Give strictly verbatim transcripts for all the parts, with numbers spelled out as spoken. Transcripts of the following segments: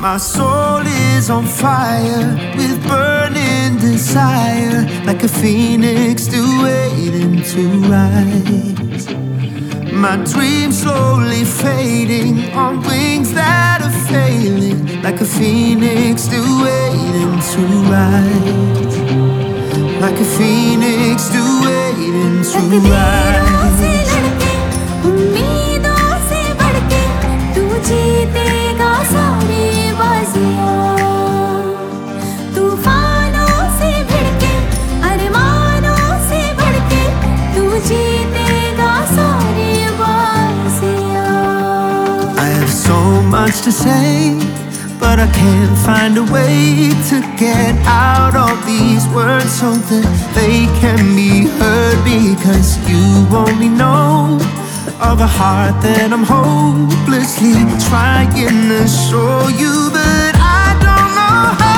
My soul is on fire with burning desire, like a phoenix still waiting to rise. My dreams slowly fading on wings that are failing, like a phoenix still waiting to rise. Like a phoenix still waiting to rise. Much to say, but I can't find a way to get out all these words so that they can be heard. Because you only know of a heart that I'm hopelessly trying to show you, but I don't know how.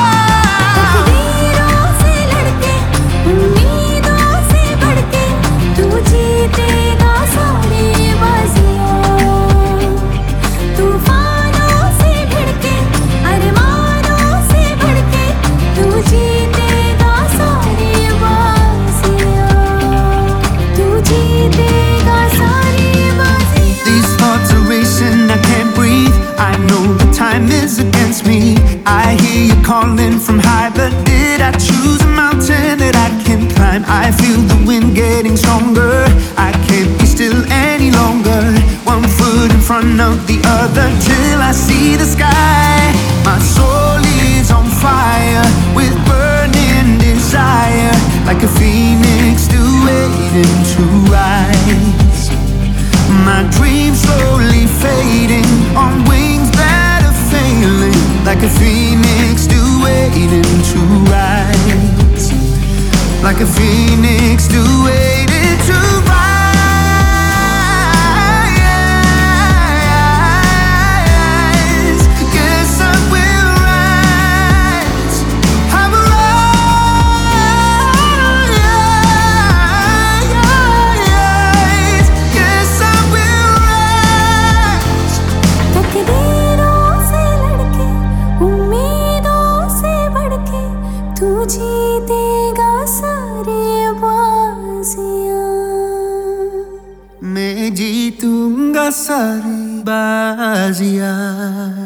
Time is against me. I hear you calling from high, but did I choose a mountain that I can climb? I feel the wind getting stronger. I can't be still any longer. One foot in front of the other till I see the sky. My soul is on fire with burning desire, like a phoenix still waiting to rise. My dreams slowly fading on wings that are failing, like a phoenix still waiting to rise. Like a phoenix still waiting to rise. Guess I will rise. I will rise. Guess I will rise. तकदीरों से लड़के, उम्मीदों से बढ़के, तू जीतेगा सारी बाजियां। मैं जीतूंगा सारी बाजियां।